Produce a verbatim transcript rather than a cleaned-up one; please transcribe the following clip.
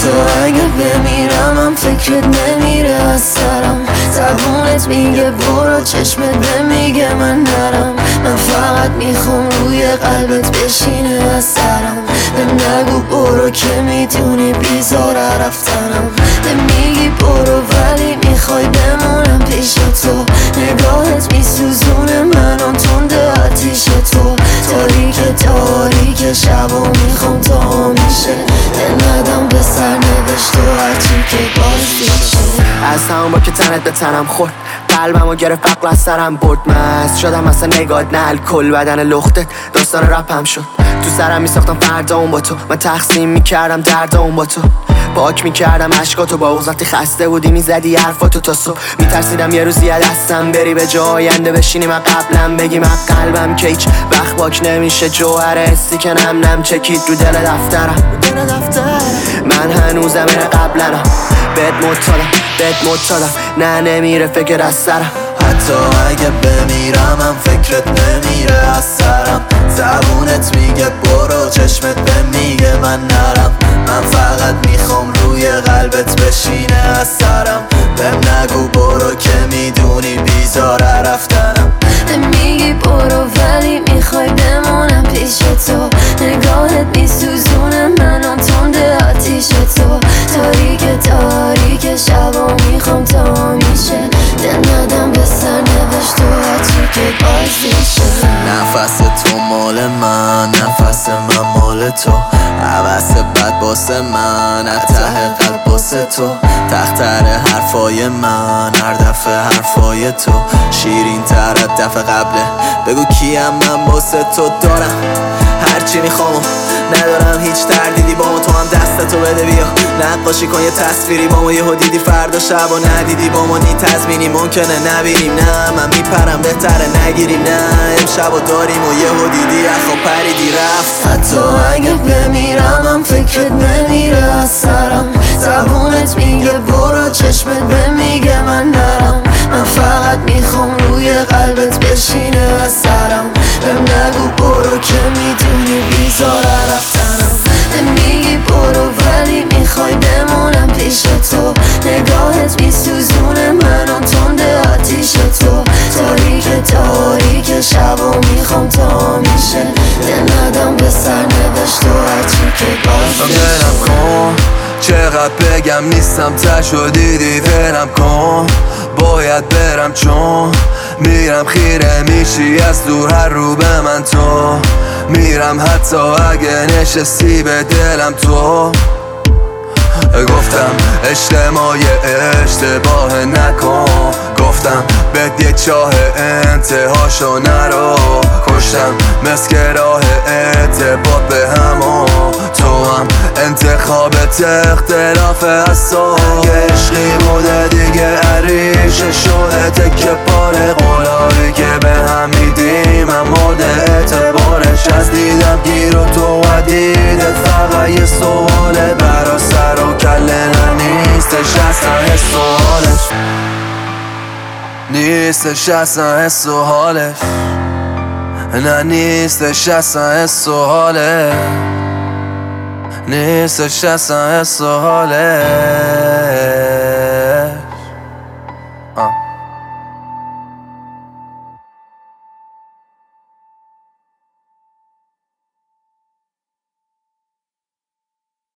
حتی اگه بمیرم هم فکرت نمیره از سرم. زبونت میگه برو، چشمت نمیگه من نرم. من فقط میخوام روی قلبت بشینه از سرم. به نگو برو که میدونی بیزاره رفتنم. به میگی برو ولی میخوای بمونم پیش تو. نگاهت میسوزونه منو تنده آتیش تو. تاریک تاریک شب و میخوام تا میشه دل ندم به سرنوشت و هرچی که بازیشه. از همون با که تنت به تنم خورد، قلبم و گرفت عقل از سرم برد. مست شدم مثلا نگات نه الکل، بدن لختت داستان رپم شد. تو سرم میساختم فردا اون با تو، من تقسیم میکردم درد اون با تو. پاک میکردم عشقاتو با اوز، وقتی خسته بودی میزدی حرفاتو تا صبح. میترسیدم یه روزی از دستم بری، به جای آینده بشینی من قبلم بگی من قلبم که هیچ وقت باک نمیشه. جوهر حسی که نم نم چکید رو دل دفترم. من هنوزم این قبلنم، بهت متادم بهت متادم نه نمیره فکر از سرم. حتی اگه بمیرم هم فکرت نمیره از سرم. زبونت میگه برو، چشمت به میگه من نرم. من فقط میخوام روی قلبت بشینه از سرم. بهم نگو برو که میدونی بیزاره رفتنم. میگی برو ولی میخوای بمونم پیش تو. نگاهت میسوزونه منو تنده آتیش تو. تاریک تاریک شب و میخوام تا میشه دل ندم به سرنوشت و هرچی که بازیشه. نفس تو مال من، نفس من مال تو. حوث بد باسه من، ته قلب باسه تو. تختر حرفای من، هر دفعه حرفای تو شیرین تر از دفعه قبله. بگو کیم من باسه تو دارم هرچی میخوام، ندارم هیچ تردیدی با ما. تو هم دستتو بده بیا نقاشی کن یه تصویری با ما. یهو دیدی فردا شب و ندیدی با ما. نی تضمینی ممکنه نبینیم، نه من میپرم بهتره نگیریم. نه امشب و داریم و یهو دیدی اخو پریدی رفت. حتی اگه بمیرم هم فکرت نمیره از سرم. زبونت میگه برو، چشمت به میگه من نرم. من فقط میخوام روی قلبت بشینه از سرم. بهم نگو برو که میدونی بیزاره رفتنم. میگی برو ولی میخوای بمونم پیش تو. نگاهت میسوزونه منو تنده آتیش تو. تاریک تاریک شب و میخوام تا میشه دل ندم به سرنوشت و هرچی که بازیشه. دلم کن چقدر بگم نیستم تشو دیدی ولم کن. باید برم چون میرم خیره میشی از دور هر رو به من تو. میرم حتی اگه نشستی به دلم تو. گفتم اجتماع اشتباه نکن. گفتم بد یه چاه انتهاشو نرو. کشتم مسک راه ارتباط به همون. تو هم انتخابت اختلاف از تو. یه عشقی بوده دیگه عریشه شده تکه پاره. قولایی که به هم میدیم من مورد اعتبارش. از دیدم گیر و تو و دیدت فقط یه سواله. برا سر و کله نیستش اصلا حس و حالش. نیستش اصلا حس و حالش. نه نیستش اصلا حس و حالش. نیستش اصلا حس و حالش.